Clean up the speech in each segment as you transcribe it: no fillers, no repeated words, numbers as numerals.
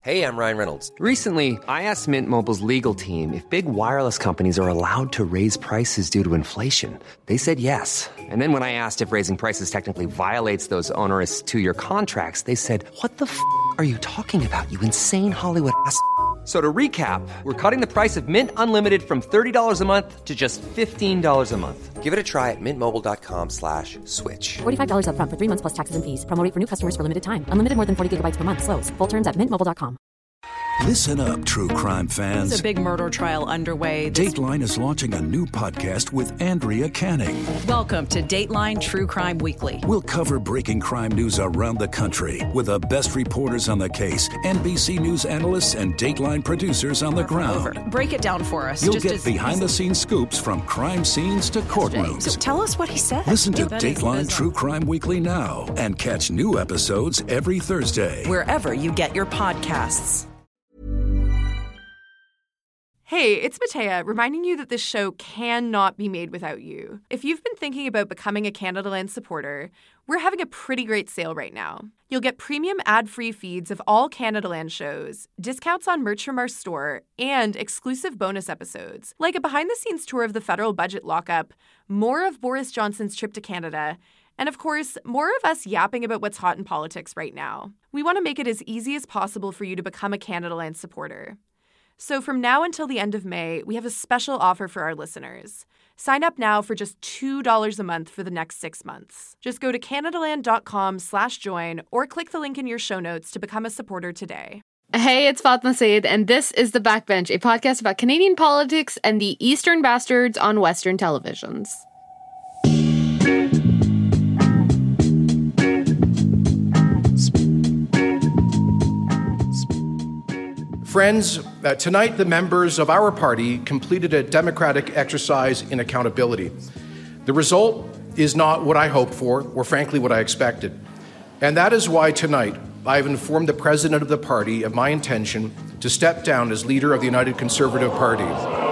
Hey, I'm Ryan Reynolds. Recently, I asked Mint Mobile's legal team if big wireless companies are allowed to raise prices due to inflation. They said yes. And then when I asked if raising prices technically violates those onerous two-year contracts, they said, "What the f*** are you talking about, you insane Hollywood ass?" So to recap, we're cutting the price of Mint Unlimited from $30 a month to just $15 a month. Give it a try at mintmobile.com/switch. $45 up front for 3 months plus taxes and fees. Promo rate for new customers for limited time. Unlimited more than 40 gigabytes per month. Slows full terms at mintmobile.com. Listen up, true crime fans. There's a big murder trial underway. Dateline is launching a new podcast with Andrea Canning. Welcome to Dateline True Crime Weekly. We'll cover breaking crime news around the country with the best reporters on the case, NBC News analysts, and Dateline producers on the ground. Break it down for us. You'll get behind-the-scenes scoops from crime scenes to courtrooms. So tell us what he said. Listen to Dateline True Crime Weekly now and catch new episodes every Thursday. Wherever you get your podcasts. Hey, it's Matea, reminding you that this show cannot be made without you. If you've been thinking about becoming a Canadaland supporter, we're having a pretty great sale right now. You'll get premium ad-free feeds of all Canadaland shows, discounts on merch from our store, and exclusive bonus episodes, like a behind-the-scenes tour of the federal budget lockup, more of Boris Johnson's trip to Canada, and of course, more of us yapping about what's hot in politics right now. We want to make it as easy as possible for you to become a Canadaland supporter. So from now until the end of May, we have a special offer for our listeners. Sign up now for just $2 a month for the next 6 months. Just go to canadaland.com/join or click the link in your show notes to become a supporter today. Hey, it's Fatma Saeed, and this is The Backbench, a podcast about Canadian politics and the Eastern Bastards on Western televisions. Friends, tonight the members of our party completed a democratic exercise in accountability. The result is not what I hoped for, or frankly what I expected. And that is why tonight I have informed the president of the party of my intention to step down as leader of the United Conservative Party.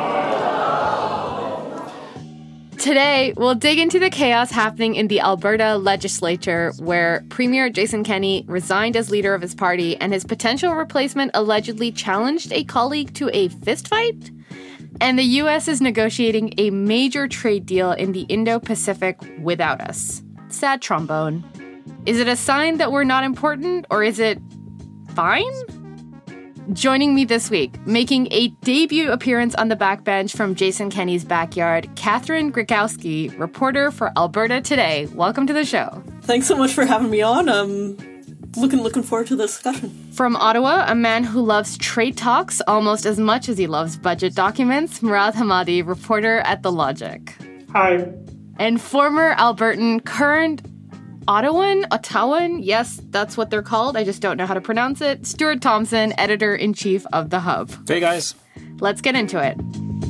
Today, we'll dig into the chaos happening in the Alberta legislature, where Premier Jason Kenney resigned as leader of his party and his potential replacement allegedly challenged a colleague to a fistfight. And the U.S. is negotiating a major trade deal in the Indo-Pacific without us. Sad trombone. Is it a sign that we're not important, or is it fine? Joining me this week, making a debut appearance on The Backbench from Jason Kenney's backyard, Catherine Grykowski, reporter for Alberta Today. Welcome to the show. Thanks so much for having me on. Looking forward to the discussion. From Ottawa, a man who loves trade talks almost as much as he loves budget documents, Murad Hamadi, reporter at The Logic. Hi. And former Albertan, current Ottawan, yes, that's what they're called. I just don't know how to pronounce it. Stuart Thompson, editor-in-chief of The Hub. Hey, guys. Let's get into it.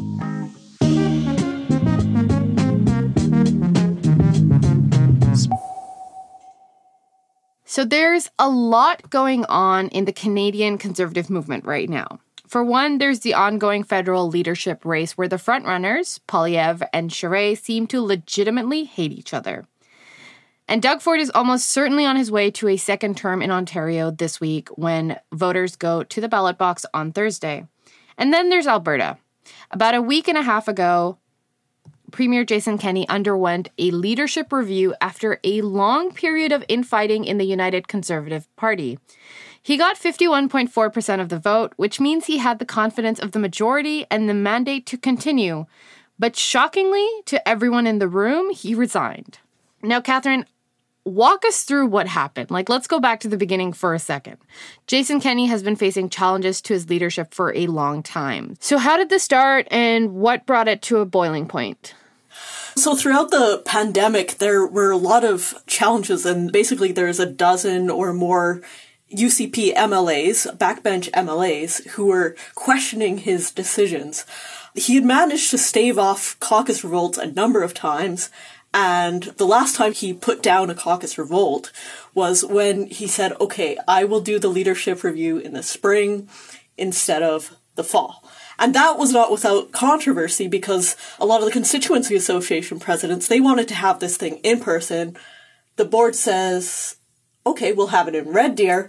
So there's a lot going on in the Canadian Conservative movement right now. For one, there's the ongoing federal leadership race where the frontrunners, Poilievre and Charest, seem to legitimately hate each other. And Doug Ford is almost certainly on his way to a second term in Ontario this week when voters go to the ballot box on Thursday. And then there's Alberta. About a week and a half ago, Premier Jason Kenney underwent a leadership review after a long period of infighting in the United Conservative Party. He got 51.4% of the vote, which means he had the confidence of the majority and the mandate to continue. But shockingly, to everyone in the room, he resigned. Now, Catherine, walk us through what happened. Let's go back to the beginning for a second. Jason Kenney has been facing challenges to his leadership for a long time. So how did this start, and what brought it to a boiling point? So throughout the pandemic, there were a lot of challenges, and basically there's a dozen or more UCP MLAs, backbench MLAs, who were questioning his decisions. He had managed to stave off caucus revolts a number of times, and the last time he put down a caucus revolt was when he said, okay, I will do the leadership review in the spring instead of the fall. And that was not without controversy, because a lot of the Constituency Association presidents, they wanted to have this thing in person. The board says, okay, we'll have it in Red Deer.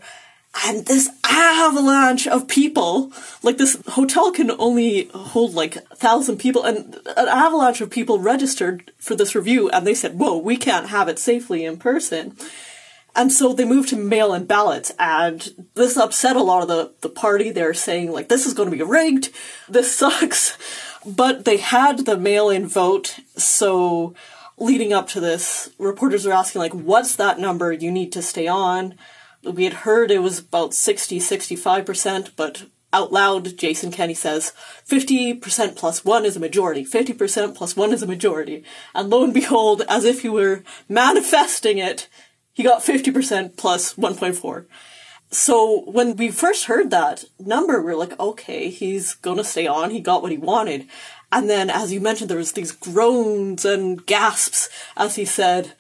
And this avalanche of people, like this hotel can only hold like 1,000 people, and an avalanche of people registered for this review, and they said, whoa, we can't have it safely in person. And so they moved to mail-in ballots, and this upset a lot of the party. They're saying, like, this is going to be rigged, this sucks. But they had the mail-in vote, so leading up to this, reporters are asking, like, what's that number you need to stay on? We had heard it was about 65%, but out loud, Jason Kenney says 50% plus 1 is a majority, 50% plus 1 is a majority. And lo and behold, as if he were manifesting it, he got 50% plus 1.4. So when we first heard that number, we were like, okay, he's gonna stay on, he got what he wanted. And then, as you mentioned, there was these groans and gasps as he said,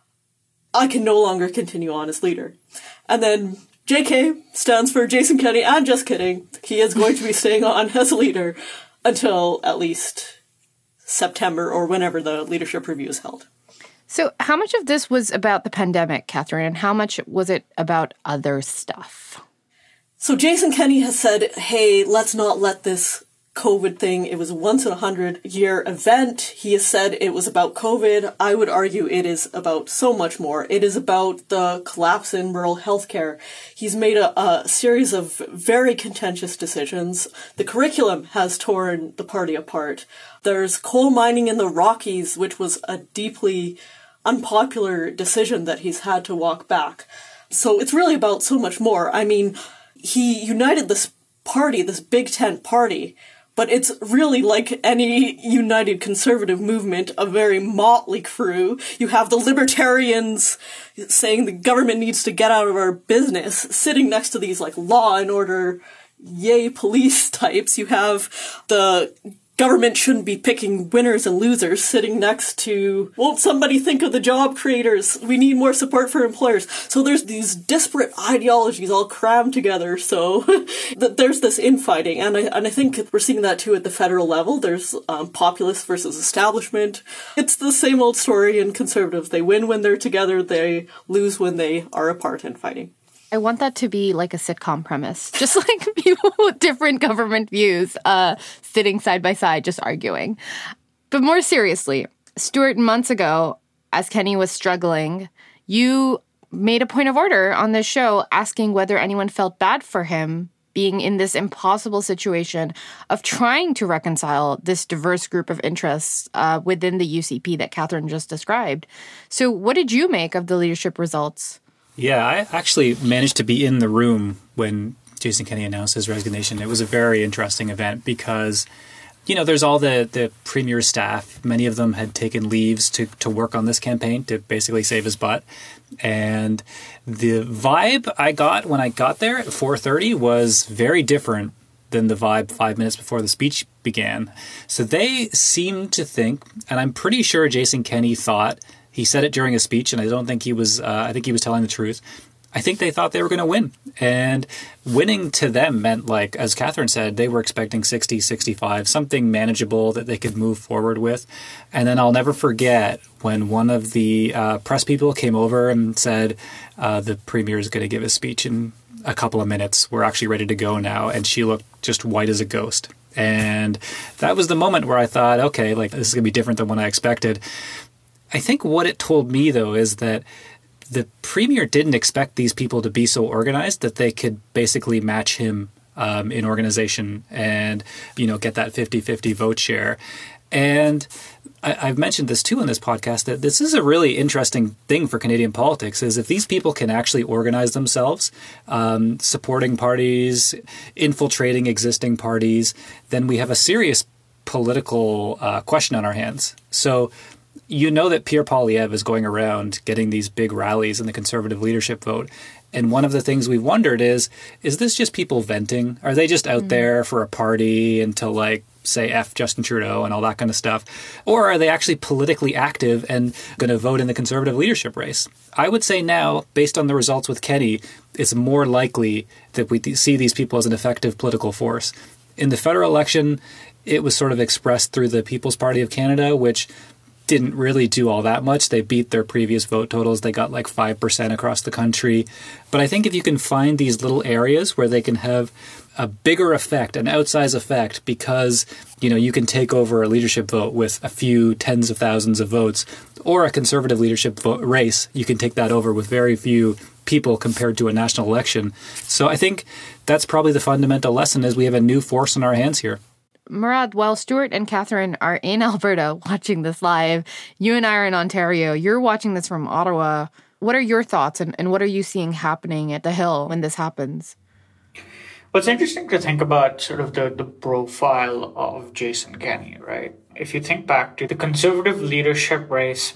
I can no longer continue on as leader. And then JK stands for Jason Kenney, and just kidding, he is going to be staying on as a leader until at least September or whenever the leadership review is held. So how much of this was about the pandemic, Catherine, and how much was it about other stuff? So Jason Kenney has said, hey, let's not let this COVID thing, it was a once in 100-year event. He has said it was about COVID. I would argue it is about so much more. It is about the collapse in rural healthcare. He's made a series of very contentious decisions. The curriculum has torn the party apart. There's coal mining in the Rockies, which was a deeply unpopular decision that he's had to walk back. So it's really about so much more. I mean, he united this party, this Big Tent party, but it's really like any united conservative movement, a very motley crew. You have the libertarians saying the government needs to get out of our business, sitting next to these like law and order, yay police types. You have the government shouldn't be picking winners and losers, sitting next to, won't somebody think of the job creators? We need more support for employers. So there's these disparate ideologies all crammed together, so that there's this infighting. And I think we're seeing that too at the federal level. There's populist versus establishment. It's the same old story in conservatives. They win when they're together, they lose when they are apart and fighting. I want that to be like a sitcom premise, just like people with different government views sitting side by side, just arguing. But more seriously, Stuart, months ago, as Kenney was struggling, you made a point of order on this show asking whether anyone felt bad for him being in this impossible situation of trying to reconcile this diverse group of interests within the UCP that Catherine just described. So what did you make of the leadership results? Yeah, I actually managed to be in the room when Jason Kenney announced his resignation. It was a very interesting event because, you know, there's all the premier's staff. Many of them had taken leaves to work on this campaign to basically save his butt. And the vibe I got when I got there at 4:30 was very different than the vibe 5 minutes before the speech began. So they seemed to think, and I'm pretty sure Jason Kenney thought, he said it during a speech, and I don't think he was, I think he was telling the truth. I think they thought they were going to win. And winning to them meant, like, as Catherine said, they were expecting 60, 65, something manageable that they could move forward with. And then I'll never forget when one of the press people came over and said, the premier is going to give a speech in a couple of minutes. We're actually ready to go now. And she looked just white as a ghost. And that was the moment where I thought, okay, like, this is going to be different than what I expected. I think what it told me, though, is that the premier didn't expect these people to be so organized that they could basically match him in organization and, you know, get that 50-50 vote share. And I've mentioned this, too, in this podcast, that this is a really interesting thing for Canadian politics, is if these people can actually organize themselves, supporting parties, infiltrating existing parties, then we have a serious political question on our hands. So you know that Pierre Poilievre is going around getting these big rallies in the Conservative leadership vote. And one of the things we've wondered is this just people venting? Are they just out there for a party and to, like, say F Justin Trudeau and all that kind of stuff? Or are they actually politically active and going to vote in the Conservative leadership race? I would say now, based on the results with Kenney, it's more likely that we see these people as an effective political force. In the federal election, it was sort of expressed through the People's Party of Canada, which didn't really do all that much. They beat their previous vote totals. They got like 5% across the country. But I think if you can find these little areas where they can have a bigger effect, an outsized effect, because, you can take over a leadership vote with a few tens of thousands of votes, or a conservative leadership race, you can take that over with very few people compared to a national election. So I think that's probably the fundamental lesson, is we have a new force in our hands here. Murad, while Stuart and Catherine are in Alberta watching this live, you and I are in Ontario. You're watching this from Ottawa. What are your thoughts and what are you seeing happening at the Hill when this happens? Well, it's interesting to think about sort of the profile of Jason Kenney, right? If you think back to the Conservative leadership race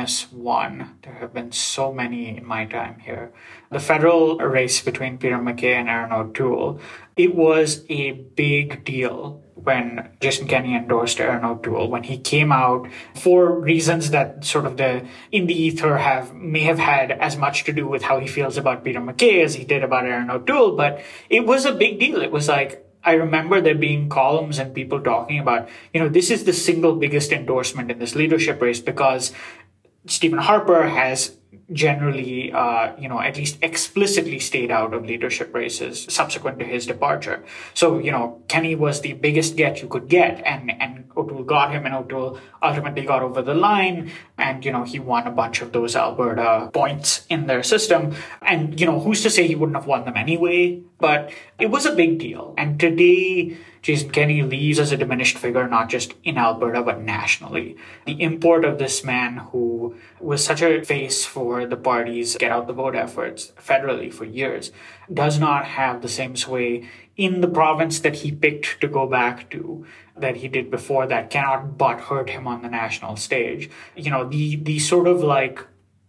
-1, there have been so many in my time here. The federal race between Peter MacKay and Erin O'Toole, it was a big deal when Jason Kenney endorsed Erin O'Toole, when he came out for reasons that sort of in the ether may have had as much to do with how he feels about Peter MacKay as he did about Erin O'Toole. But it was a big deal. It was like, I remember there being columns and people talking about, this is the single biggest endorsement in this leadership race because Stephen Harper has generally, at least explicitly stayed out of leadership races subsequent to his departure. So, Kenney was the biggest get you could get, and O'Toole got him, and O'Toole ultimately got over the line, and, he won a bunch of those Alberta points in their system. And, who's to say he wouldn't have won them anyway? But it was a big deal. And today, Jason Kenney leaves as a diminished figure, not just in Alberta, but nationally. The import of this man who was such a face for the party's get out the vote efforts federally for years does not have the same sway in the province that he picked to go back to that he did before that cannot but hurt him on the national stage. The sort of like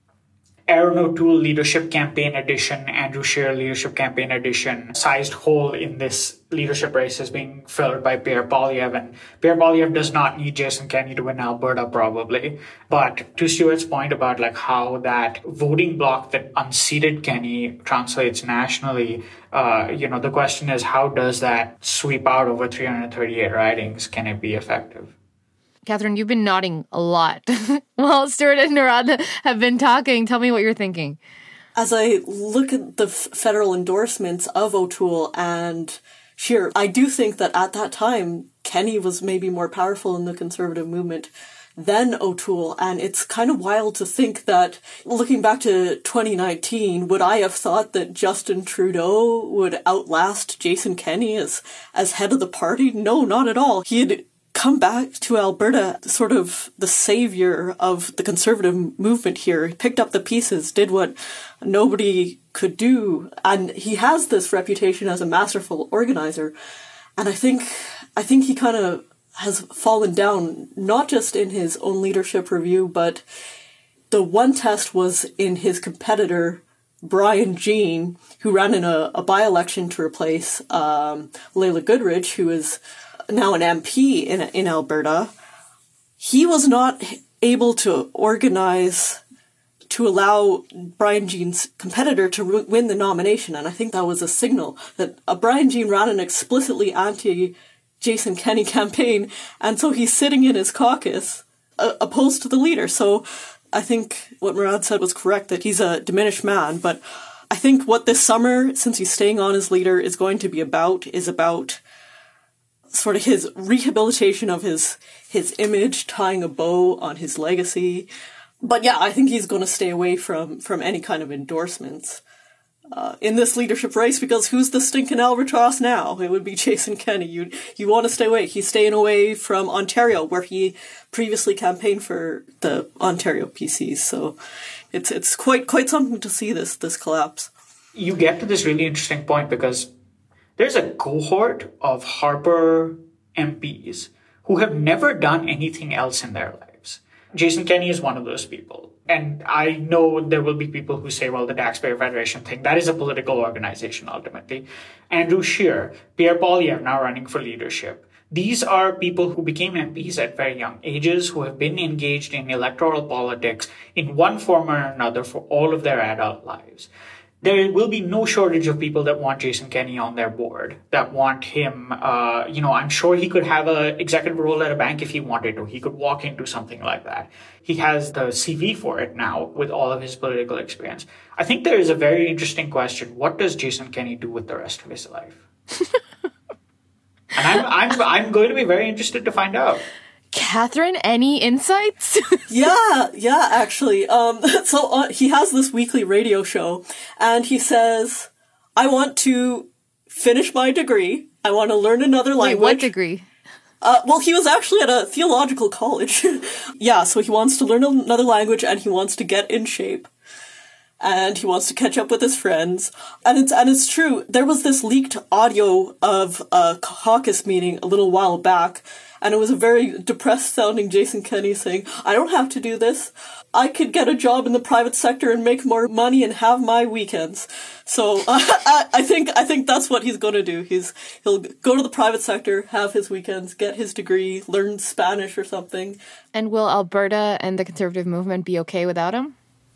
Erin O'Toole leadership campaign edition, Andrew Scheer leadership campaign edition, sized hole in this leadership race is being filled by Pierre Poilievre. And Pierre Poilievre does not need Jason Kenney to win Alberta, probably. But to Stuart's point about like how that voting bloc that unseated Kenney translates nationally, the question is, how does that sweep out over 338 ridings? Can it be effective? Catherine, you've been nodding a lot. Well, Stuart and Murad have been talking. Tell me what you're thinking. As I look at the federal endorsements of O'Toole and Scheer, I do think that at that time, Kenney was maybe more powerful in the Conservative movement than O'Toole. And it's kind of wild to think that, looking back to 2019, would I have thought that Justin Trudeau would outlast Jason Kenney as head of the party? No, not at all. He had come back to Alberta, sort of the savior of the Conservative movement here. He picked up the pieces, did what nobody could do, and he has this reputation as a masterful organizer. And I think he kind of has fallen down, not just in his own leadership review, but the one test was in his competitor, Brian Jean, who ran in a by-election to replace Leila Goodridge, who is now an MP in Alberta. He was not able to organize to allow Brian Jean's competitor to win the nomination. And I think that was a signal that Brian Jean ran an explicitly anti-Jason Kenney campaign. And so he's sitting in his caucus opposed to the leader. So I think what Murad said was correct, that he's a diminished man. But I think what this summer, since he's staying on as leader, is going to be about sort of his rehabilitation of his image, tying a bow on his legacy. But yeah, I think he's going to stay away from any kind of endorsements in this leadership race, because who's the stinking albatross now? It would be Jason Kenney. You want to stay away. He's staying away from Ontario, where he previously campaigned for the Ontario PCs. So it's quite something to see this collapse. You get to this really interesting point, because there's a cohort of Harper MPs who have never done anything else in their lives. Jason Kenney is one of those people. And I know there will be people who say, well, the Taxpayer Federation thing, that is a political organization ultimately. Andrew Scheer, Pierre Poilievre now running for leadership. These are people who became MPs at very young ages, who have been engaged in electoral politics in one form or another for all of their adult lives. there will be no shortage of people that want Jason Kenney on their board, that want him, I'm sure he could have an executive role at a bank if he wanted to. He could walk into something like that. He has the CV for it now with all of his political experience. I think there is a very interesting question. What does Jason Kenney do with the rest of his life? And I'm going to be very interested to find out. Catherine, any insights? Yeah, actually. He has this weekly radio show, and he says, I want to finish my degree. I want to learn another language. Wait, what degree? Well, he was actually at a theological college. Yeah, so he wants to learn another language, and he wants to get in shape. And he wants to catch up with his friends. And it's true. There was this leaked audio of a caucus meeting a little while back, and it was a very depressed sounding Jason Kenney saying, I don't have to do this. I could get a job in the private sector and make more money and have my weekends. So I think that's what he's going to do. He'll go to the private sector, have his weekends, get his degree, learn Spanish or something. And will Alberta and the Conservative movement be okay without him?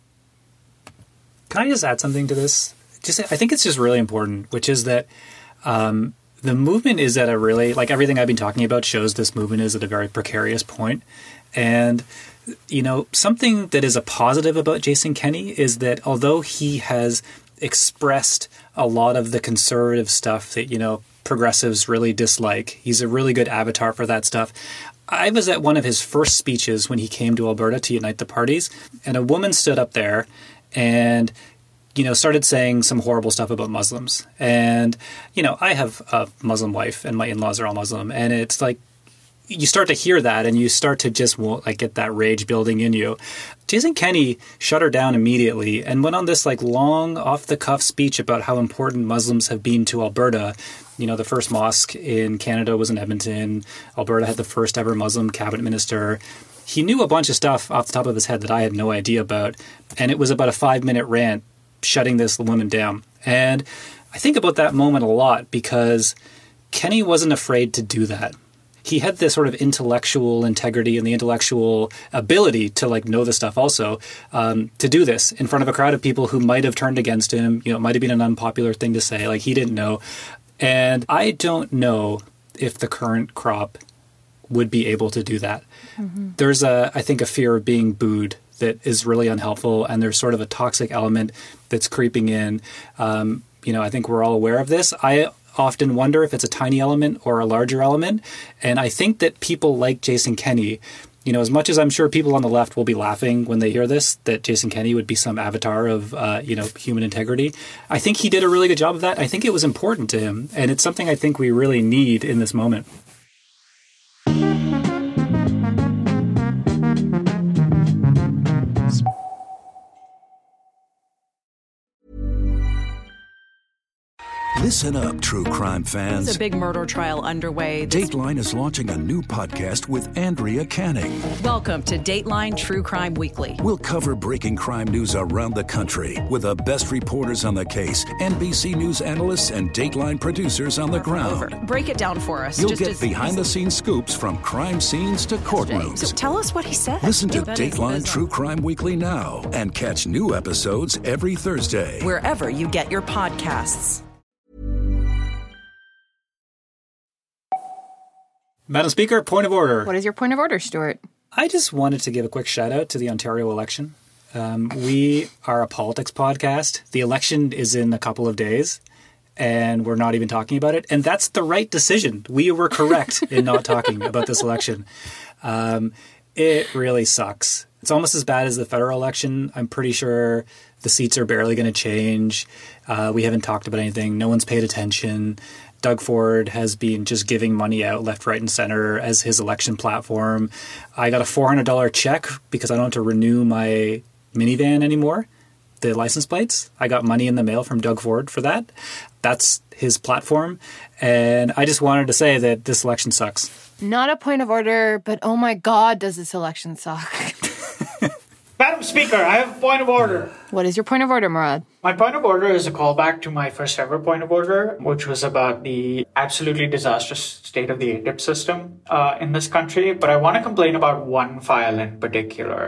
Can I just add something to this? I think it's just really important, which is that the movement is at a really, like everything I've been talking about shows this movement is at a very precarious point. And, something that is a positive about Jason Kenney is that although he has expressed a lot of the conservative stuff that, progressives really dislike, he's a really good avatar for that stuff. I was at one of his first speeches when he came to Alberta to unite the parties, and a woman stood up there and, started saying some horrible stuff about Muslims. And, I have a Muslim wife and my in-laws are all Muslim. And it's like, you start to hear that and you start to just get that rage building in you. Jason Kenney shut her down immediately and went on this long off-the-cuff speech about how important Muslims have been to Alberta. The first mosque in Canada was in Edmonton. Alberta had the first ever Muslim cabinet minister. He knew a bunch of stuff off the top of his head that I had no idea about. And it was about a 5-minute rant shutting this woman down. And I think about that moment a lot because Kenney wasn't afraid to do that. He had this sort of intellectual integrity and the intellectual ability to know the stuff also, to do this in front of a crowd of people who might have turned against him. It might have been an unpopular thing to say. He didn't know. And I don't know if the current crop would be able to do that. Mm-hmm. There's I think a fear of being booed that is really unhelpful, and there's sort of a toxic element that's creeping in. I think we're all aware of this. I often wonder if it's a tiny element or a larger element, and I think that people like Jason Kenney, as much as I'm sure people on the left will be laughing when they hear this, that Jason Kenney would be some avatar of, human integrity, I think he did a really good job of that. I think it was important to him, and it's something I think we really need in this moment. Listen up, true crime fans. There's a big murder trial underway. Dateline is launching a new podcast with Andrea Canning. Welcome to Dateline True Crime Weekly. We'll cover breaking crime news around the country with the best reporters on the case, NBC News analysts, and Dateline producers on the ground. Break it down for us. You'll get behind-the-scenes scoops from crime scenes to courtrooms. So tell us what he said. Listen to Dateline True Crime Weekly now and catch new episodes every Thursday. Wherever you get your podcasts. Madam Speaker, point of order. What is your point of order, Stuart? I just wanted to give a quick shout out to the Ontario election. We are a politics podcast. The election is in a couple of days, and we're not even talking about it. And that's the right decision. We were correct in not talking about this election. It really sucks. It's almost as bad as the federal election. I'm pretty sure the seats are barely going to change. We haven't talked about anything. No one's paid attention. Doug Ford has been just giving money out left, right, and center as his election platform. I got a $400 check because I don't have to renew my minivan anymore, the license plates. I got money in the mail from Doug Ford for that. That's his platform. And I just wanted to say that this election sucks. Not a point of order, but oh my God, does this election suck. Madam Speaker, I have a point of order. What is your point of order, Murad? My point of order is a callback to my first ever point of order, which was about the absolutely disastrous state of the ATIP system in this country. But I want to complain about one file in particular.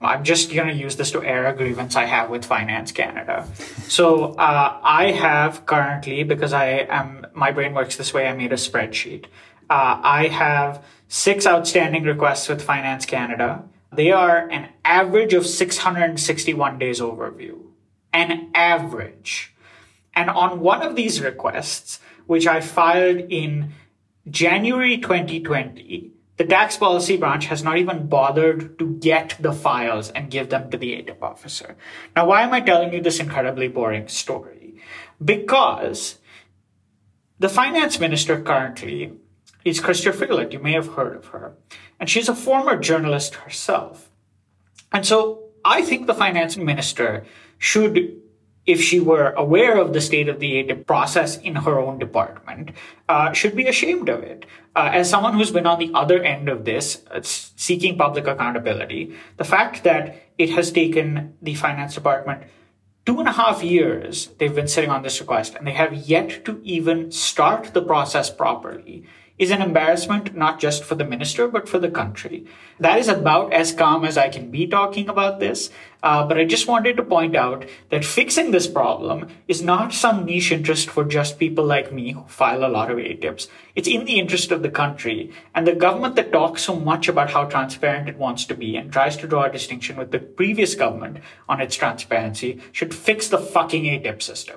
I'm just going to use this to air a grievance I have with Finance Canada. So I have currently, because my brain works this way, I made a spreadsheet. I have 6 outstanding requests with Finance Canada. They are an average of 661 days overdue. An average. And on one of these requests, which I filed in January 2020, the tax policy branch has not even bothered to get the files and give them to the ATIP officer. Now, why am I telling you this incredibly boring story? Because the finance minister currently is Chrystia Freeland. You may have heard of her. And she's a former journalist herself. And so I think the finance minister should, if she were aware of the state of the ATIP process in her own department, should be ashamed of it. As someone who's been on the other end of this, seeking public accountability, the fact that it has taken the finance department 2.5 years they've been sitting on this request and they have yet to even start the process properly is an embarrassment, not just for the minister, but for the country. That is about as calm as I can be talking about this. But I just wanted to point out that fixing this problem is not some niche interest for just people like me who file a lot of ATIPs. It's in the interest of the country. And the government that talks so much about how transparent it wants to be and tries to draw a distinction with the previous government on its transparency should fix the fucking ATIP system.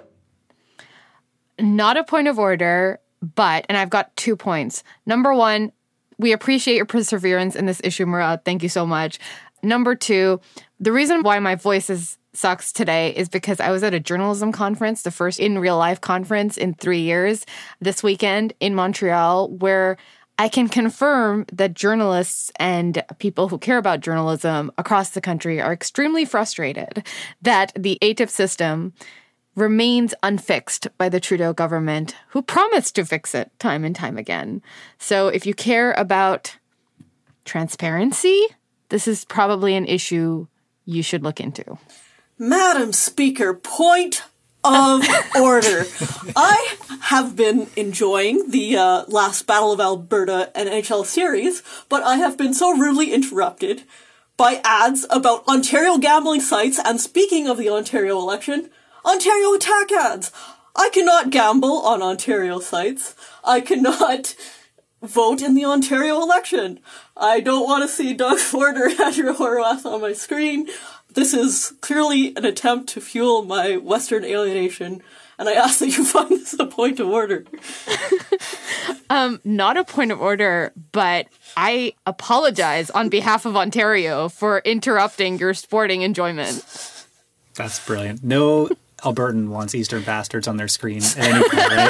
Not a point of order. But, and I've got 2 points. Number 1, we appreciate your perseverance in this issue, Murad. Thank you so much. Number 2, the reason why my voice sucks today is because I was at a journalism conference, the first in real life conference in 3 years, this weekend in Montreal, where I can confirm that journalists and people who care about journalism across the country are extremely frustrated that the ATIP system remains unfixed by the Trudeau government, who promised to fix it time and time again. So if you care about transparency, this is probably an issue you should look into. Madam Speaker, point of order. I have been enjoying the last Battle of Alberta NHL series, but I have been so rudely interrupted by ads about Ontario gambling sites, and speaking of the Ontario election, Ontario attack ads. I cannot gamble on Ontario sites. I cannot vote in the Ontario election. I don't want to see Doug Ford or Andrew Horwath on my screen. This is clearly an attempt to fuel my Western alienation, and I ask that you find this a point of order. Not a point of order, but I apologize on behalf of Ontario for interrupting your sporting enjoyment. That's brilliant. No Albertan wants Eastern bastards on their screen at any point, right?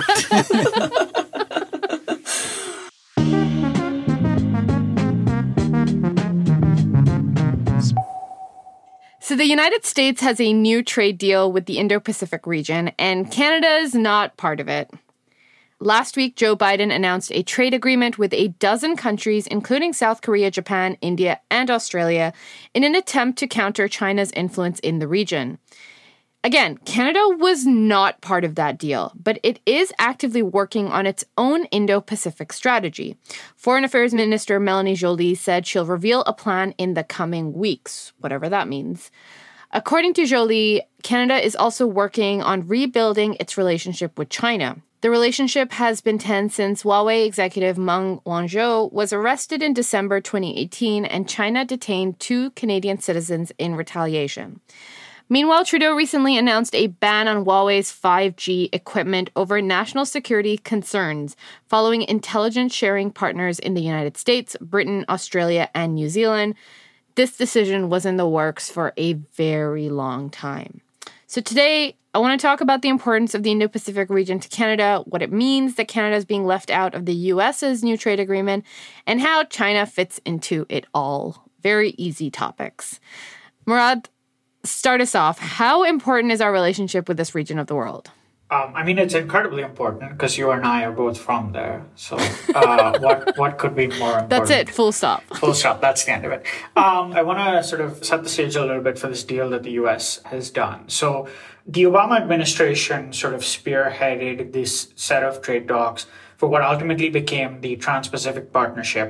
So the United States has a new trade deal with the Indo-Pacific region, and Canada is not part of it. Last week, Joe Biden announced a trade agreement with a dozen countries, including South Korea, Japan, India, and Australia, in an attempt to counter China's influence in the region. Again, Canada was not part of that deal, but it is actively working on its own Indo-Pacific strategy. Foreign Affairs Minister Melanie Joly said she'll reveal a plan in the coming weeks, whatever that means. According to Joly, Canada is also working on rebuilding its relationship with China. The relationship has been tense since Huawei executive Meng Wanzhou was arrested in December 2018 and China detained 2 Canadian citizens in retaliation. Meanwhile, Trudeau recently announced a ban on Huawei's 5G equipment over national security concerns following intelligence sharing partners in the United States, Britain, Australia, and New Zealand. This decision was in the works for a very long time. So today, I want to talk about the importance of the Indo-Pacific region to Canada, what it means that Canada is being left out of the U.S.'s new trade agreement, and how China fits into it all. Very easy topics. Murad, start us off. How important is our relationship with this region of the world? It's incredibly important because you and I are both from there. So what could be more important? That's it. Full stop. Full stop. That's the end of it. I want to sort of set the stage a little bit for this deal that the U.S. has done. So the Obama administration sort of spearheaded this set of trade talks for what ultimately became the Trans-Pacific Partnership,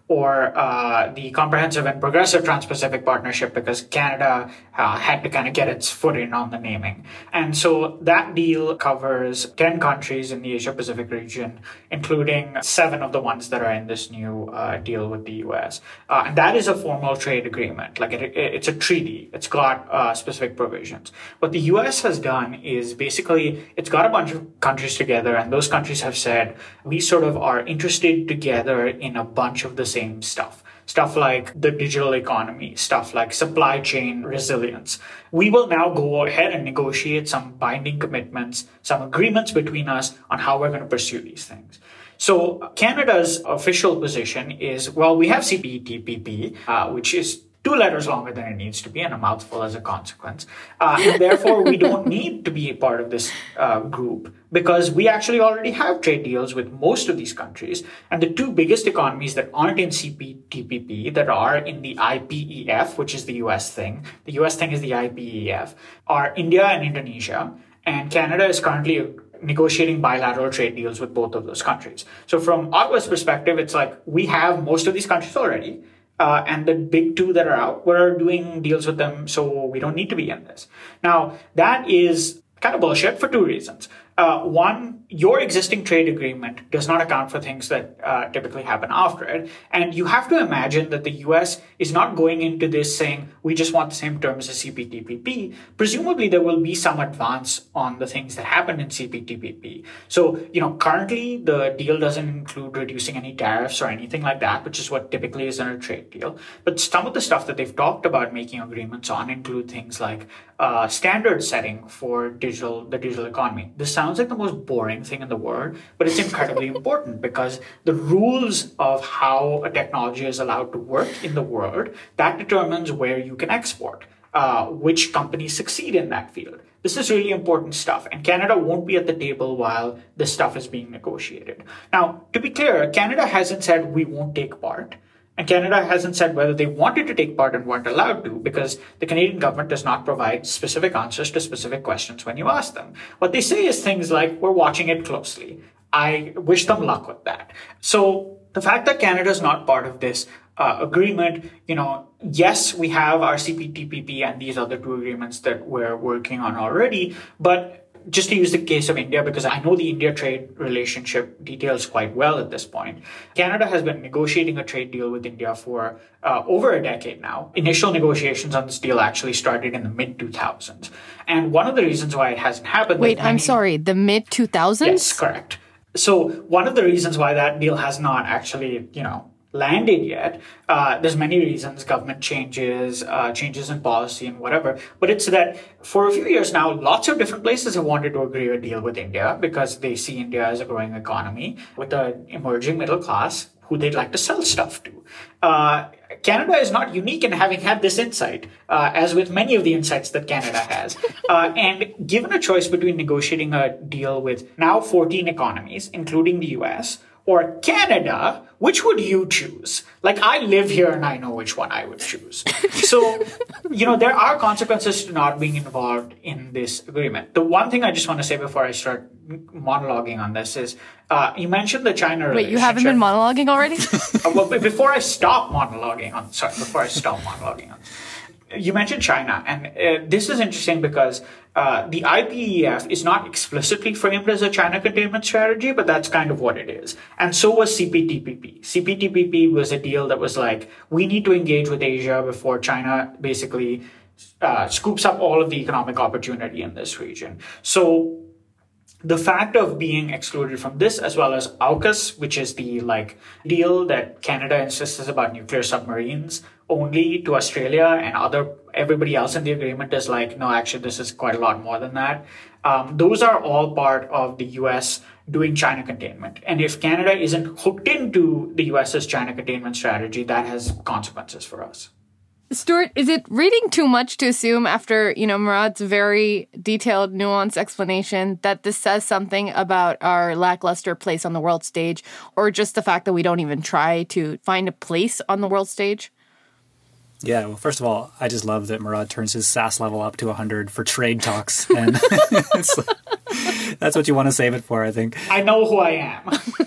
or the Comprehensive and Progressive Trans-Pacific Partnership, because Canada had to kind of get its foot in on the naming. And so that deal covers 10 countries in the Asia-Pacific region, including 7 of the ones that are in this new deal with the U.S. And that is a formal trade agreement. Like it's a treaty. It's got specific provisions. What the U.S. has done is basically it's got a bunch of countries together, and those countries have said, we sort of are interested together in a bunch of the same stuff. Stuff like the digital economy, stuff like supply chain resilience. We will now go ahead and negotiate some binding commitments, some agreements between us on how we're going to pursue these things. So Canada's official position is, well, we have CPTPP, which is 2 letters longer than it needs to be and a mouthful as a consequence. And therefore, we don't need to be a part of this group because we actually already have trade deals with most of these countries. And the 2 biggest economies that aren't in CPTPP, that are in the IPEF, which is the US thing, the US thing is the IPEF, are India and Indonesia. And Canada is currently negotiating bilateral trade deals with both of those countries. So from Ottawa's perspective, it's like we have most of these countries already. And the big 2 that are out, we're doing deals with them, so we don't need to be in this. Now, that is kind of bullshit for 2 reasons. One, your existing trade agreement does not account for things that typically happen after it. And you have to imagine that the US is not going into this saying, we just want the same terms as CPTPP. Presumably, there will be some advance on the things that happened in CPTPP. So, currently, the deal doesn't include reducing any tariffs or anything like that, which is what typically is in a trade deal. But some of the stuff that they've talked about making agreements on include things like standard setting for the digital economy. This sounds like the most boring thing in the world, but it's incredibly important because the rules of how a technology is allowed to work in the world, that determines where you can export, which companies succeed in that field. This is really important stuff, and Canada won't be at the table while this stuff is being negotiated. Now, to be clear, Canada hasn't said we won't take part. And Canada hasn't said whether they wanted to take part and weren't allowed to, because the Canadian government does not provide specific answers to specific questions when you ask them. What they say is things like, we're watching it closely. I wish them luck with that. So the fact that Canada is not part of this agreement, yes, we have our CPTPP and these other 2 agreements that we're working on already, but just to use the case of India, because I know the India trade relationship details quite well at this point, Canada has been negotiating a trade deal with India for over a decade now. Initial negotiations on this deal actually started in the mid-2000s. And one of the reasons why it hasn't happened... Wait, I'm sorry, the mid-2000s? Yes, correct. So one of the reasons why that deal has not actually, landed yet. There's many reasons, government changes, changes in policy and whatever. But it's that for a few years now, lots of different places have wanted to agree a deal with India because they see India as a growing economy with an emerging middle class who they'd like to sell stuff to. Canada is not unique in having had this insight, as with many of the insights that Canada has. And given a choice between negotiating a deal with now 14 economies, including the US, or Canada, which would you choose? Like, I live here and I know which one I would choose. So, there are consequences to not being involved in this agreement. The one thing I just want to say before I start monologuing on this is, you mentioned the China relationship. Wait, you haven't been monologuing already? Well, before I stop monologuing on, you mentioned China, and this is interesting because the IPEF is not explicitly framed as a China containment strategy, but that's kind of what it is. And so was CPTPP. CPTPP was a deal that was like, we need to engage with Asia before China basically scoops up all of the economic opportunity in this region. So the fact of being excluded from this, as well as AUKUS, which is the deal that Canada insists about nuclear submarines only to Australia, and everybody else in the agreement is like, no, actually, this is quite a lot more than that. Those are all part of the US doing China containment. And if Canada isn't hooked into the US's China containment strategy, that has consequences for us. Stuart, is it reading too much to assume after, Murad's very detailed, nuanced explanation that this says something about our lackluster place on the world stage, or just the fact that we don't even try to find a place on the world stage? Yeah, well, first of all, I just love that Murad turns his sass level up to 100 for trade talks. And it's That's what you want to save it for, I think. I know who I am.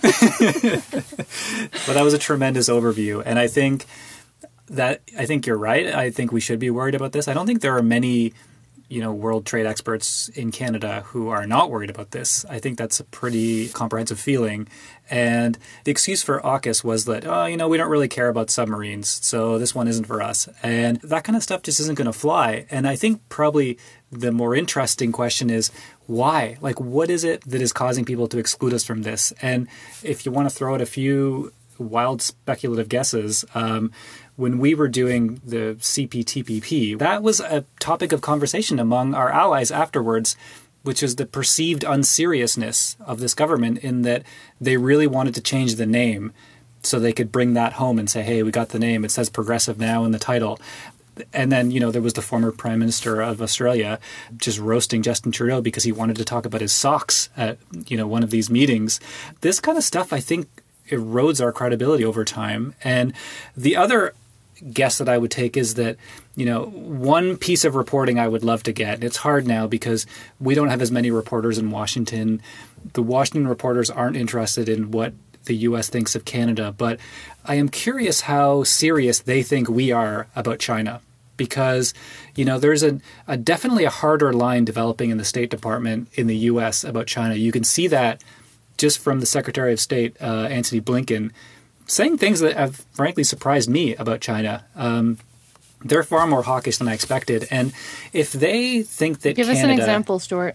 But that was a tremendous overview. And I think you're right. I think we should be worried about this. I don't think there are many, world trade experts in Canada who are not worried about this. I think that's a pretty comprehensive feeling. And the excuse for AUKUS was that, we don't really care about submarines, so this one isn't for us. And that kind of stuff just isn't going to fly. And I think probably the more interesting question is why? Like, what is it that is causing people to exclude us from this? And if you want to throw out a few wild speculative guesses, when we were doing the CPTPP, that was a topic of conversation among our allies afterwards, which is the perceived unseriousness of this government in that they really wanted to change the name so they could bring that home and say, hey, we got the name. It says progressive now in the title. And then, there was the former Prime Minister of Australia just roasting Justin Trudeau because he wanted to talk about his socks at, one of these meetings. This kind of stuff, I think, erodes our credibility over time. And the other guess that I would take is that, one piece of reporting I would love to get, and it's hard now because we don't have as many reporters in Washington. The Washington reporters aren't interested in what the U.S. thinks of Canada, but I am curious how serious they think we are about China. Because, there's definitely a harder line developing in the State Department in the U.S. about China. You can see that just from the Secretary of State, Antony Blinken, saying things that have frankly surprised me about China. They're far more hawkish than I expected. And if they think that Give us an example, Stuart.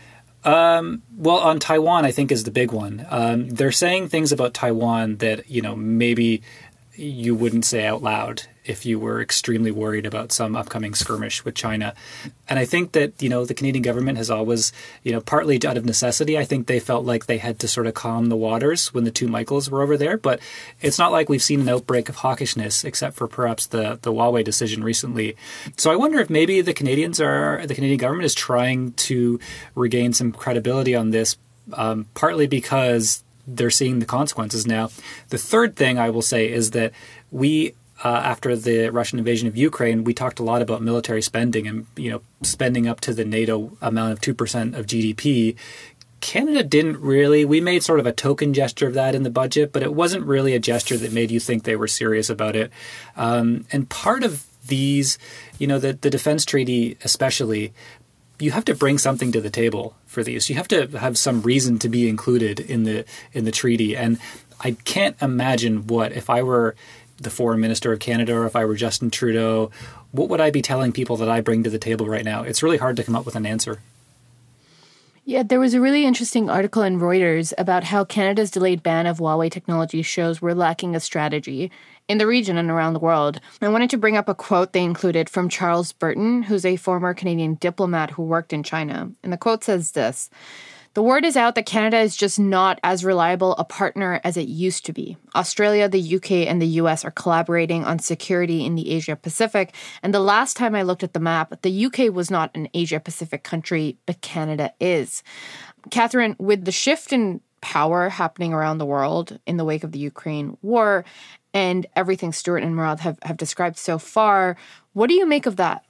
Well, on Taiwan, I think is the big one. They're saying things about Taiwan that, maybe you wouldn't say out loud if you were extremely worried about some upcoming skirmish with China. And I think that, the Canadian government has always, partly out of necessity, I think they felt like they had to sort of calm the waters when the two Michaels were over there. But it's not like we've seen an outbreak of hawkishness, except for perhaps the Huawei decision recently. So I wonder if maybe the Canadian government is trying to regain some credibility on this, partly because they're seeing the consequences now. The third thing I will say is that we, after the Russian invasion of Ukraine, we talked a lot about military spending and, spending up to the NATO amount of 2% of GDP. Canada didn't really. We made sort of a token gesture of that in the budget, but it wasn't really a gesture that made you think they were serious about it. And part of these, the defense treaty especially, you have to bring something to the table for these. You have to have some reason to be included in the treaty. And I can't imagine if I were the foreign minister of Canada or if I were Justin Trudeau, what would I be telling people that I bring to the table right now? It's really hard to come up with an answer. Yeah, there was a really interesting article in Reuters about how Canada's delayed ban of Huawei technology shows we're lacking a strategy in the region and around the world. I wanted to bring up a quote they included from Charles Burton, who's a former Canadian diplomat who worked in China. And the quote says this: "The word is out that Canada is just not as reliable a partner as it used to be. Australia, the UK, and the US are collaborating on security in the Asia-Pacific. And the last time I looked at the map, the UK was not an Asia-Pacific country, but Canada is." Catherine, with the shift in power happening around the world in the wake of the Ukraine war and everything Stuart and Murad have described so far, what do you make of that?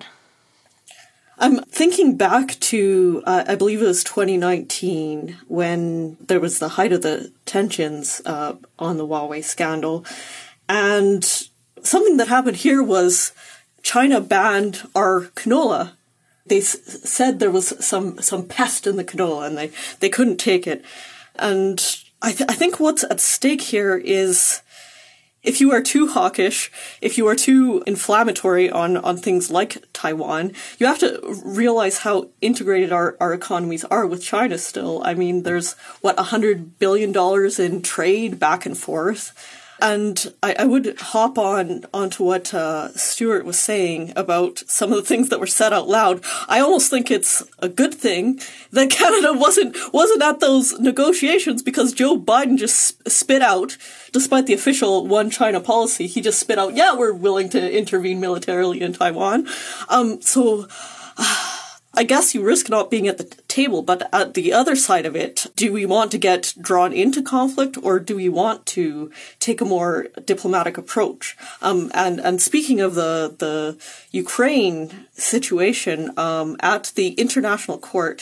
I'm thinking back to, I believe it was 2019, when there was the height of the tensions on the Huawei scandal. And something that happened here was China banned our canola. They said there was some pest in the canola and they couldn't take it. And I think what's at stake here is, if you are too hawkish, if you are too inflammatory on things like Taiwan, you have to realize how integrated our economies are with China still. I mean, there's, $100 billion in trade back and forth. And I would hop onto what Stuart was saying about some of the things that were said out loud. I almost think it's a good thing that Canada wasn't at those negotiations, because Joe Biden just spit out, despite the official one China policy, he just spit out, yeah, we're willing to intervene militarily in Taiwan. I guess you risk not being at the table, but at the other side of it, do we want to get drawn into conflict, or do we want to take a more diplomatic approach? And speaking of the Ukraine situation, at the International Court,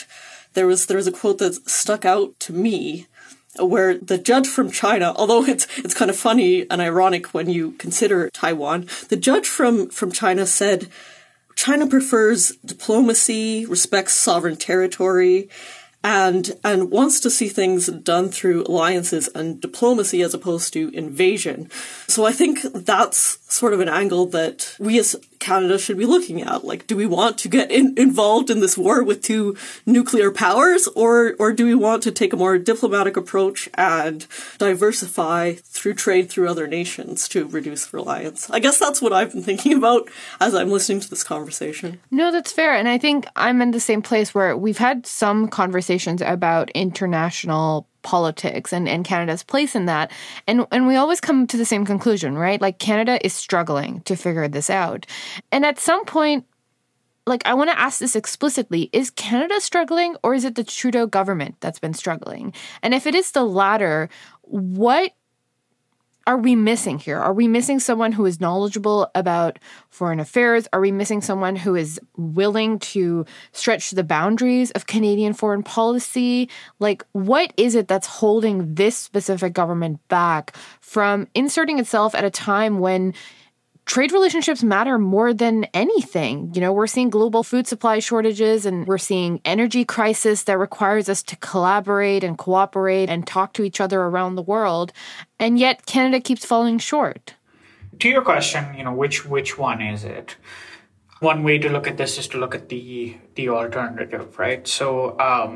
there was a quote that stuck out to me where the judge from China, although it's kind of funny and ironic when you consider Taiwan, the judge from China said, China prefers diplomacy, respects sovereign territory, and wants to see things done through alliances and diplomacy as opposed to invasion. So I think that's sort of an angle that we as Canada should be looking at. Like, do we want to get involved in this war with two nuclear powers, or do we want to take a more diplomatic approach and diversify through trade through other nations to reduce reliance? I guess that's what I've been thinking about as I'm listening to this conversation. No, that's fair. And I think I'm in the same place where we've had some conversations about international politics and Canada's place in that. And we always come to the same conclusion, right? Like, Canada is struggling to figure this out. And at some point, like, I want to ask this explicitly, is Canada struggling, or is it the Trudeau government that's been struggling? And if it is the latter, what are we missing here? Are we missing someone who is knowledgeable about foreign affairs? Are we missing someone who is willing to stretch the boundaries of Canadian foreign policy? Like, what is it that's holding this specific government back from inserting itself at a time when trade relationships matter more than anything? You know, we're seeing global food supply shortages, and we're seeing energy crisis that requires us to collaborate and cooperate and talk to each other around the world. And yet Canada keeps falling short. To your question, you know, which one is it? One way to look at this is to look at the alternative, right? So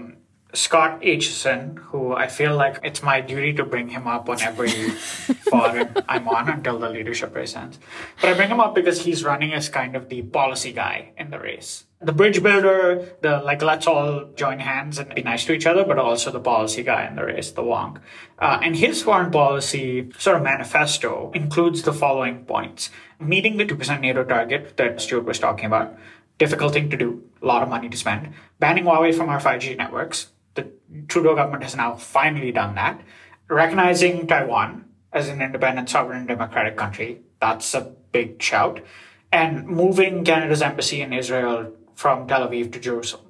Scott Aitchison, who I feel like it's my duty to bring him up on every forum I'm on until the leadership race ends. But I bring him up because he's running as kind of the policy guy in the race. The bridge builder, the let's all join hands and be nice to each other, but also the policy guy in the race, the wonk. And his foreign policy sort of manifesto includes the following points. Meeting the 2% NATO target that Stuart was talking about. Difficult thing to do, a lot of money to spend. Banning Huawei from our 5G networks. The Trudeau government has now finally done that. Recognizing Taiwan as an independent, sovereign, democratic country. That's a big shout. And moving Canada's embassy in Israel from Tel Aviv to Jerusalem.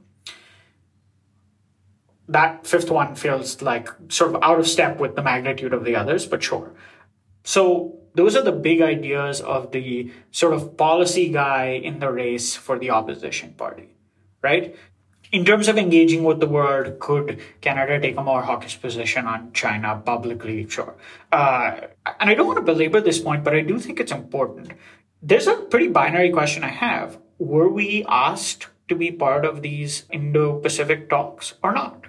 That fifth one feels like sort of out of step with the magnitude of the others, but sure. So those are the big ideas of the sort of policy guy in the race for the opposition party, right? In terms of engaging with the world, could Canada take a more hawkish position on China publicly? Sure. And I don't want to belabor this point, but I do think it's important. There's a pretty binary question I have. Were we asked to be part of these Indo-Pacific talks or not?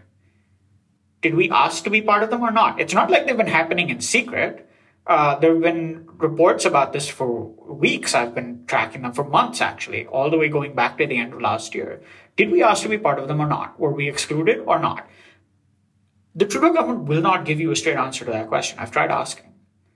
Did we ask to be part of them or not? It's not like they've been happening in secret. There have been reports about this for weeks. I've been tracking them for months, actually, all the way going back to the end of last year. Did we ask to be part of them or not? Were we excluded or not? The Trudeau government will not give you a straight answer to that question. I've tried asking.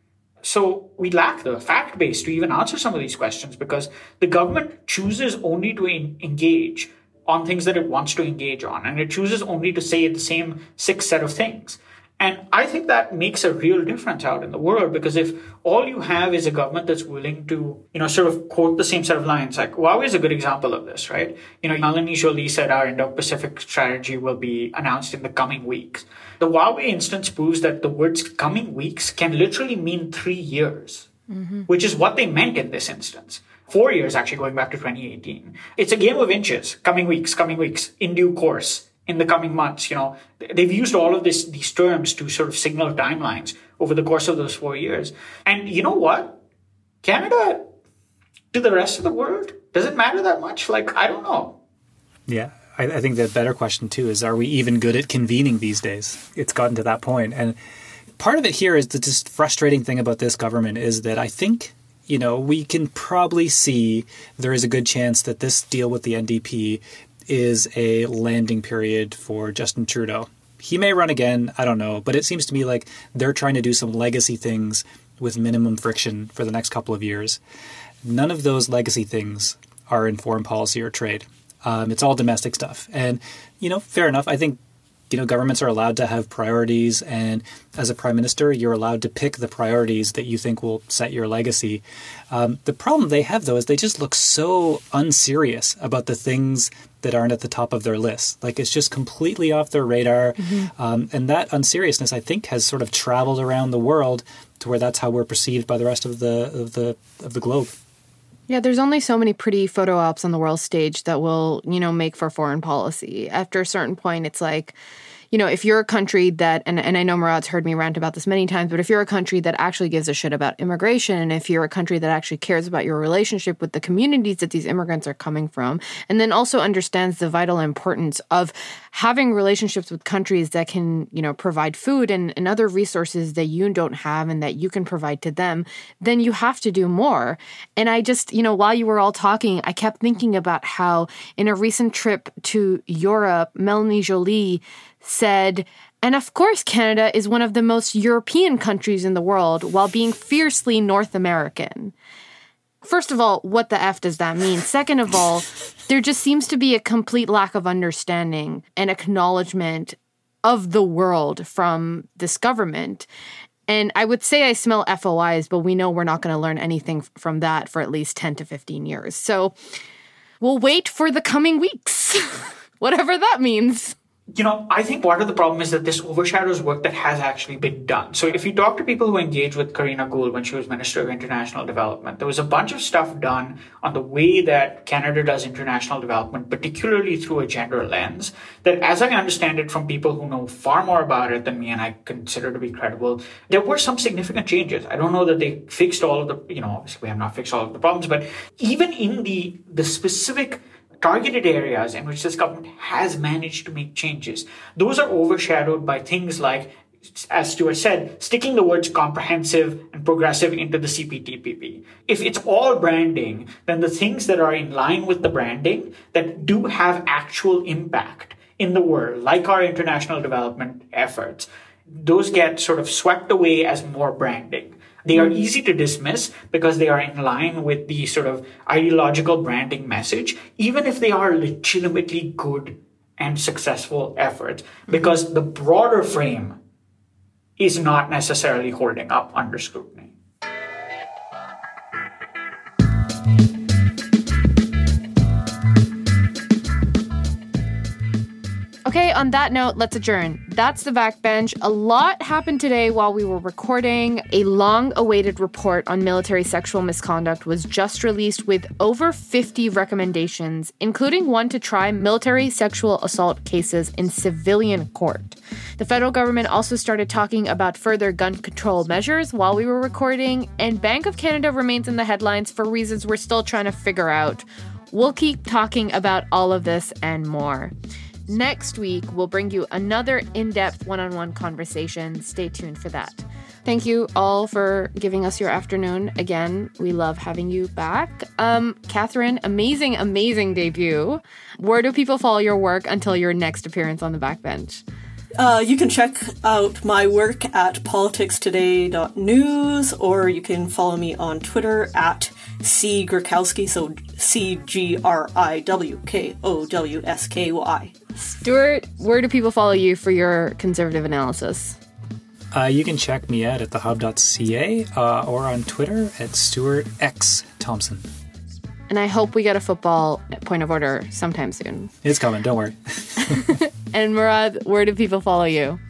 So we lack the fact base to even answer some of these questions because the government chooses only to engage on things that it wants to engage on. And it chooses only to say the same 6 set of things. And I think that makes a real difference out in the world because if all you have is a government that's willing to, sort of quote the same set of lines, like Huawei is a good example of this, right? Melanie Joly said our Indo-Pacific strategy will be announced in the coming weeks. The Huawei instance proves that the words coming weeks can literally mean 3 years, which is what they meant in this instance. 4 years, actually, going back to 2018. It's a game of inches, coming weeks, in due course. In the coming months, they've used all of these terms to sort of signal timelines over the course of those 4 years. And you know what? Canada, to the rest of the world, does it matter that much? I don't know. Yeah, I think the better question, too, is are we even good at convening these days? It's gotten to that point. And part of it here is the just frustrating thing about this government is that I think, we can probably see there is a good chance that this deal with the NDP is a landing period for Justin Trudeau. He may run again, I don't know, but it seems to me like they're trying to do some legacy things with minimum friction for the next couple of years. None of those legacy things are in foreign policy or trade. It's all domestic stuff. And, fair enough. I think Governments are allowed to have priorities, and as a prime minister, you're allowed to pick the priorities that you think will set your legacy. The problem they have, though, is they just look so unserious about the things that aren't at the top of their list. Like, it's just completely off their radar. And that unseriousness, I think, has sort of traveled around the world to where that's how we're perceived by the rest of the globe. Yeah, there's only so many pretty photo ops on the world stage that will, make for foreign policy. After a certain point, it's like, if you're a country that, and I know Murad's heard me rant about this many times, but if you're a country that actually gives a shit about immigration, and if you're a country that actually cares about your relationship with the communities that these immigrants are coming from, and then also understands the vital importance of having relationships with countries that can, provide food and other resources that you don't have and that you can provide to them, then you have to do more. And I just, while you were all talking, I kept thinking about how in a recent trip to Europe, Melanie Joly said, and of course Canada is one of the most European countries in the world while being fiercely North American. First of all, what the F does that mean? Second of all, there just seems to be a complete lack of understanding and acknowledgement of the world from this government. And I would say I smell FOIs, but we know we're not going to learn anything from that for at least 10 to 15 years. So we'll wait for the coming weeks, whatever that means. I think part of the problem is that this overshadows work that has actually been done. So if you talk to people who engaged with Karina Gould when she was Minister of International Development, there was a bunch of stuff done on the way that Canada does international development, particularly through a gender lens, that as I understand it from people who know far more about it than me and I consider to be credible, there were some significant changes. I don't know that they fixed all of the, obviously we have not fixed all of the problems, but even in the specific targeted areas in which this government has managed to make changes, those are overshadowed by things like, as Stuart said, sticking the words comprehensive and progressive into the CPTPP. If it's all branding, then the things that are in line with the branding that do have actual impact in the world, like our international development efforts, those get sort of swept away as more branding. They are easy to dismiss because they are in line with the sort of ideological branding message, even if they are legitimately good and successful efforts, because the broader frame is not necessarily holding up under scrutiny. Okay, on that note, let's adjourn. That's the Backbench. A lot happened today while we were recording. A long-awaited report on military sexual misconduct was just released with over 50 recommendations, including one to try military sexual assault cases in civilian court. The federal government also started talking about further gun control measures while we were recording, and Bank of Canada remains in the headlines for reasons we're still trying to figure out. We'll keep talking about all of this and more. Next week, we'll bring you another in-depth one-on-one conversation. Stay tuned for that. Thank you all for giving us your afternoon. Again, we love having you back. Catherine, amazing debut. Where do people follow your work until your next appearance on the Backbench? You can check out my work at politicstoday.news, or you can follow me on Twitter at C. Grykowski, so CGRIWKOWSKY. Stuart, where do people follow you for your conservative analysis? You can check me out at thehub.ca or on Twitter at Stuart X Thompson. And I hope we get a football point of order sometime soon. It's coming, don't worry. And Murad, where do people follow you?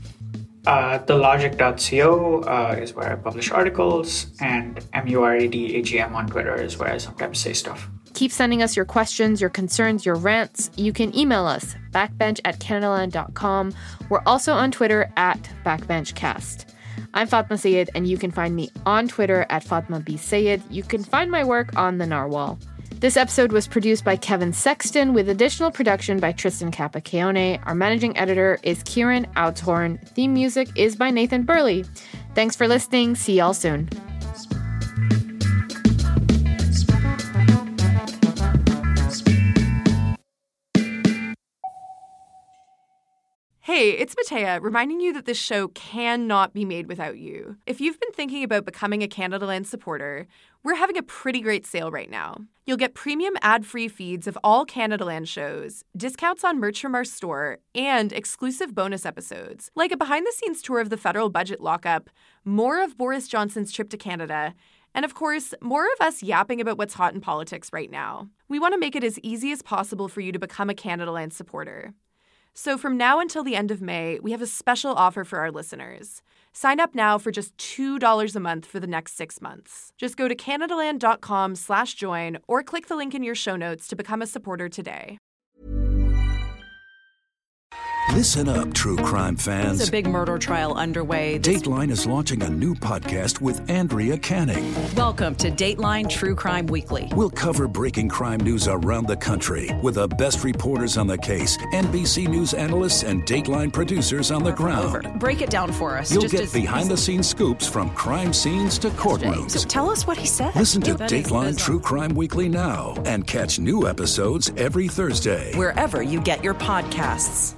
TheLogic.co is where I publish articles, and MURADAGM on Twitter is where I sometimes say stuff. Keep sending us your questions, your concerns, your rants. You can email us, backbench@canadaland.com. We're also on Twitter at backbenchcast. I'm Fatma Sayed, and you can find me on Twitter at Fatma B. Sayed. You can find my work on the Narwhal. This episode was produced by Kevin Sexton with additional production by Tristan Capacione. Our managing editor is Kieran Outshorn. Theme music is by Nathan Burley. Thanks for listening. See y'all soon. Hey, Hey, it's Matea, reminding you that this show cannot be made without you. If you've been thinking about becoming a Canadaland supporter, we're having a pretty great sale right now. You'll get premium ad-free feeds of all Canadaland shows, discounts on merch from our store, and exclusive bonus episodes, like a behind-the-scenes tour of the federal budget lockup, more of Boris Johnson's trip to Canada, and of course, more of us yapping about what's hot in politics right now. We want to make it as easy as possible for you to become a Canadaland supporter. So from now until the end of May, we have a special offer for our listeners. Sign up now for just $2 a month for the next 6 months. Just go to canadaland.com/join or click the link in your show notes to become a supporter today. Listen up, true crime fans. There's a big murder trial underway. Dateline is launching a new podcast with Andrea Canning. Welcome to Dateline True Crime Weekly. We'll cover breaking crime news around the country with the best reporters on the case, NBC News analysts, and Dateline producers on the ground. Break it down for us. You'll get behind-the-scenes scoops from crime scenes to courtrooms. So tell us what he said. Listen to Dateline True Crime Weekly now and catch new episodes every Thursday. Wherever you get your podcasts.